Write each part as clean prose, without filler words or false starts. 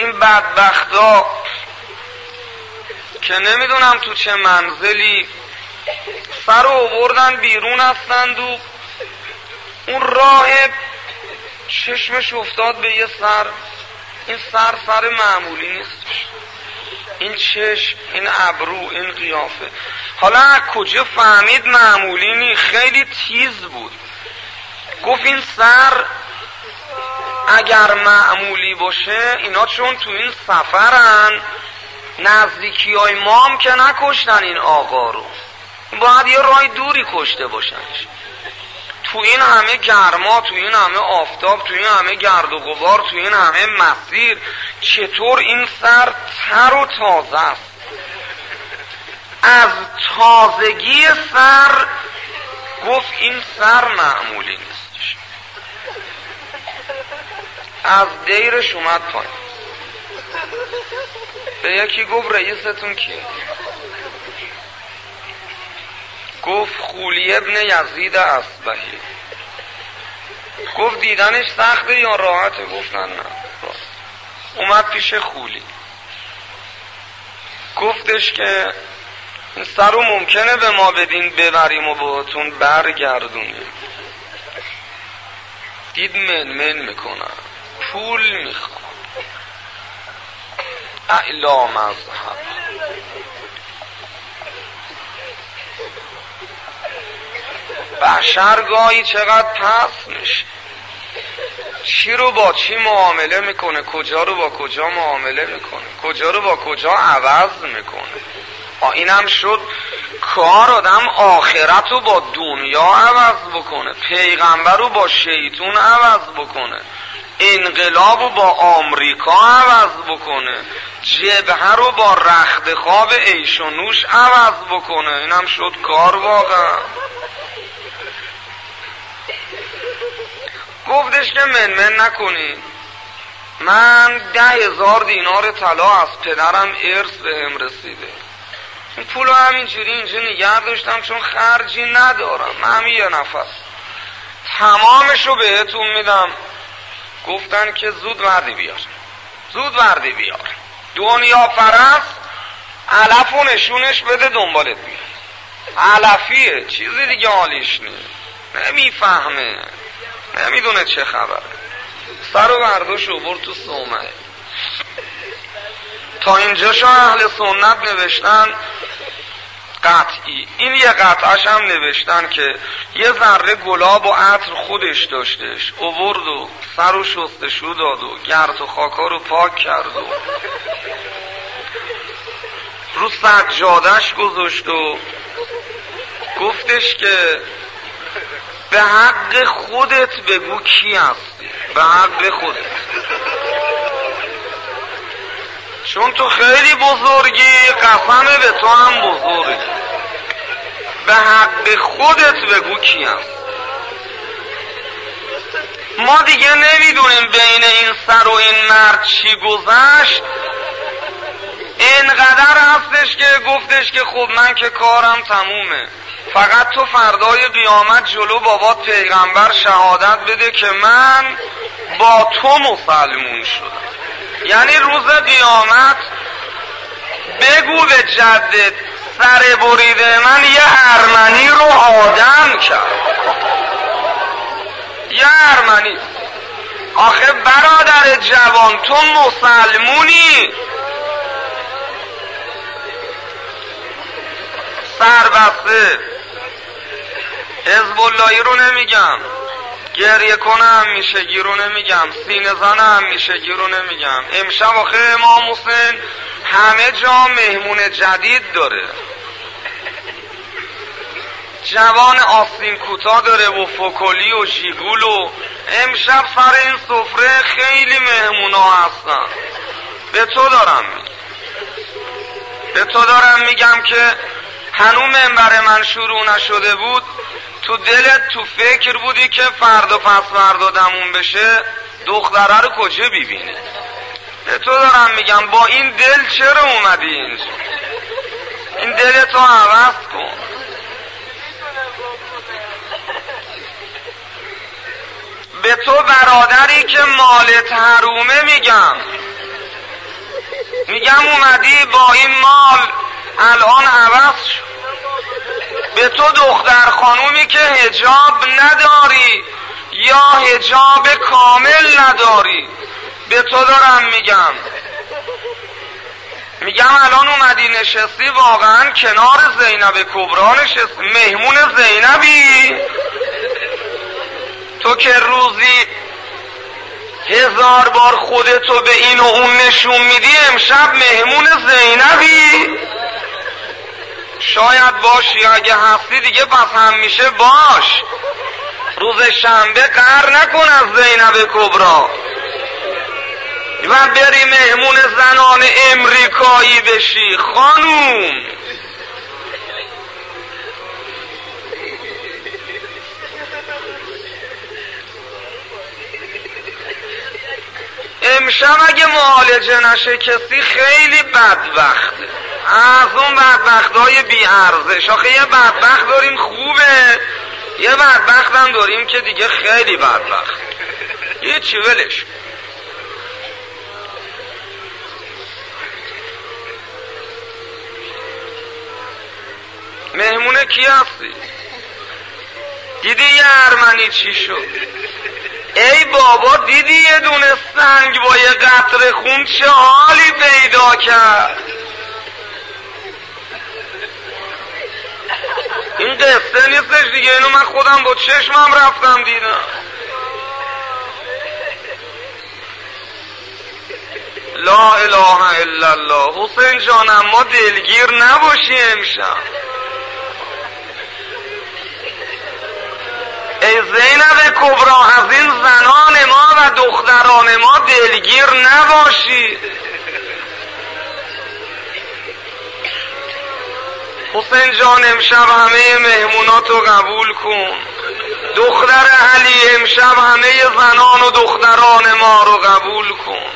این بدبختا که نمیدونم تو چه منزلی سر آوردن بیرون هستند و اون راهب چشمش افتاد به یه سر. این سر معمولی نیست، این چشم، این ابرو، این قیافه. حالا از کجا فهمید معمولی نی؟ خیلی تیز بود. گفت این سر اگر معمولی باشه اینا چون تو این سفرن نزدیکی های ما هم که نکشتن این آقا رو، باید یه راه دوری کشته باشنش. تو این همه گرما، تو این همه آفتاب، تو این همه گرد و غبار، تو این همه مسیر چطور این سر تر و تازه است؟ از تازگی سر گفت این سر معمولی نیستش. از دیرش اومد پایین. به یکی گفت رئیستون کیه؟ گفت خولی ابن یزید اصبهی. گفت دیدنش سخته یا راحته؟ گفتن نه راحت. اومد پیش خولی، گفتش که این سر رو ممکنه به ما بدین ببریم و باهاتون برگردونیم. دید من میکنن، پول میخوان، اعلا مذهب. بشر گاهی چقدر پس میشه، چی رو با چی معامله میکنه، کجا رو با کجا معامله میکنه، کجا رو با کجا عوض میکنه. اینم شد کار آدم آخرت رو با دنیا عوض بکنه، پیغمبر رو با شیطون عوض بکنه، انقلاب رو با آمریکا عوض بکنه، جبهه رو با رخت خواب عیش و نوش عوض بکنه. اینم شد کار واقعا. گفتش که من نکنی، من 10,000 دینار طلا از پدرم ارث بهم رسیده، این پولو همینجوری اینجا نگه داشتم چون خرجی ندارم، همین یه نفس تمامشو بهتون میدم. گفتن که زود وردی بیار، زود وردی بیار، دنیا پرست، علف و نشونش بده دنبالت بیار. علفیه، چیزی دیگه حالیش نیست، نمیفهمه، نمیدونه چه خبره. سر و برداشت و برد تو صومعه. تا اینجاشو اهل سنت نوشتن قطعی. این یه قطعش هم نوشتن که یه ذره گلاب و عطر خودش داشتش، اوورد و سر و شستشو داد و گرد و خاکا رو پاک کرد و رو سجادش گذاشت و گفتش که به حق خودت بگو کی هستی، به حق خودت، چون تو خیلی بزرگی، قسمه به تو هم بزرگی، به حق خودت بگو کی هست. ما دیگه نمیدونیم بین این سر و این مرد چی گذشت. اینقدر هستش که گفتش که خب من که کارم تمومه، فقط تو فردای قیامت جلو بابات پیغمبر شهادت بده که من با تو مسلمون شدم. یعنی روز قیامت بگو به جدت سر بریده من یه ارمنی رو آدم کرد، یه ارمنی. آخه برادر جوان تو مسلمونی، سربسته حزب اللهی رو نمیگم، گریه کنه همیشگی رو نمیگم، سینه زن همیشگی رو نمیگم. امشب آخه امام حسین همه جا مهمون جدید داره، جوان آستین کوتاه داره و فوکولی و ژیگول و امشب سر این سفره خیلی مهمونا هستن. به تو دارم میگم که هنوز منبر من شروع نشده بود، تو دلت تو فکر بودی که فردا پس فردا دمون بشه دختره رو کجا ببینه. به تو دارم میگم با این دل چرا اومدی اینجا؟ این دلتو عوض کن. به تو برادری که مالت حرومه میگم، میگم اومدی با این مال الان عوض شد. به تو دختر خانومی که حجاب نداری یا حجاب کامل نداری، به تو دارم میگم الان اومدی نشستی واقعا کنار زینب کبرا نشستی، مهمون زینبی. تو که روزی 1000 بار خودتو به این و اون نشون میدی، امشب مهمون زینبی. شاید باشی، اگه هستی دیگه پس همیشه باش. روز شنبه قهر نکن از زینب کبرا و بری مهمون زنان امریکایی بشی. خانوم امشب اگه معالجه نشه کسی خیلی بدبخته، از اون بدبختای بی ارزش. آخه یه بدبخت داریم خوبه، یه بدبخت هم داریم که دیگه خیلی بدبخت، یه چی ولش. مهمونه کی هستی؟ دیدی یه ارمنی چی شد؟ ای بابا دیدی یه دونه سنگ با یه قطره خون چه حالی پیدا کرد؟ این قصه نیستش دیگه، اینو من خودم با چشمم رفتم دیدم. لا اله الا الله. حسین جانم ما دلگیر نباشی امشب. ای زینب کبرا از این زنان ما و دختران ما دلگیر نباشی. حسین جان امشب همه مهموناتو قبول کن. دختر علی امشب همه زنان و دختران ما رو قبول کن.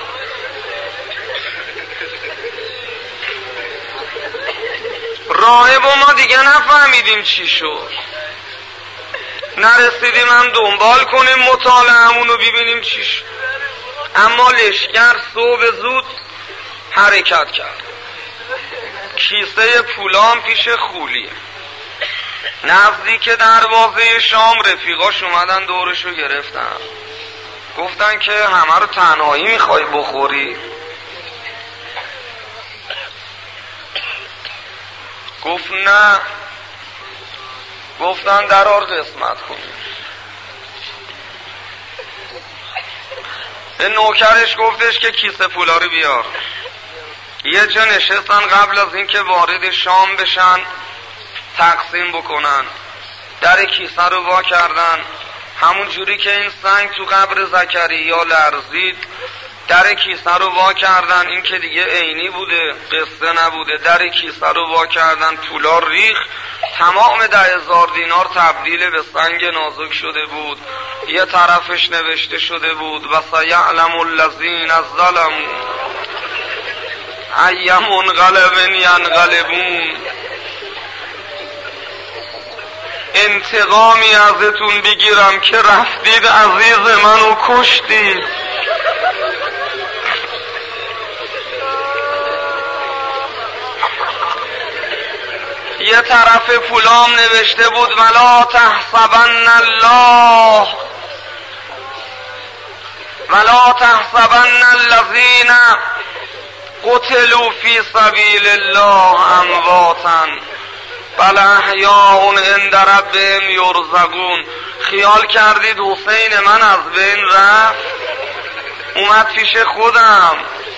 راهب و ما دیگه نفهمیدیم چی شد، نرسیدیم هم دنبال کنیم مطالعه‌مونو ببینیم چی شد. اما لشکر صبح زود حرکت کرد. کیسه پولام پیش خولی. نزدیک دروازه شام رفیقاش اومدن دورشو گرفتن، گفتن که همه رو تنهایی میخوای بخوری؟ گفت نه. گفتن درار قسمت کنیم. به نوکرش گفتش که کیسه پولا رو بیار. یه جا نشستن قبل از اینکه وارد شام بشن تقسیم بکنن. در کیسه رو وا کردن، همون جوری که این سنگ تو قبر زکریا لرزید در کیسه رو وا کردن. این که دیگه عینی بوده، قصه نبوده. در کیسه رو وا کردن، پولا ریخ. تمام 10,000 دینار تبدیل به سنگ نازک شده بود. یه طرفش نوشته شده بود و سیعلم الذین ظلموا ای منقلب ینقلبون. انتقامی ازتون بگیرم که رفتید عزیز منو کشتید. یه طرف پولام نوشته بود ولا تحسبن الله ولا تحسبن الذین قتلوا فی سبیل الله امواتا بل احیاء عند ربهم یرزقون. خیال کردید حسین من از بین رفت؟ اومد پیش خودم.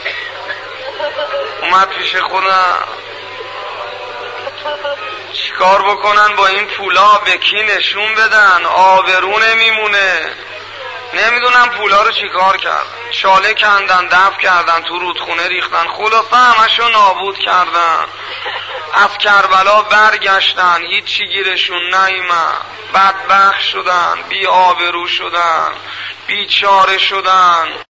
چیکار بکنن با این پولا؟ به کی نشون بدن؟ آبرو نمیمونه. نمیدونم پولا رو چیکار کردن. شاله کندن، دفع کردن، تو رودخونه ریختن، خلاصه همشو نابود کردن. از کربلا برگشتن، هیچی گیرشون نیامد. بدبخت شدن، بی آبرو شدن، بیچاره شدن.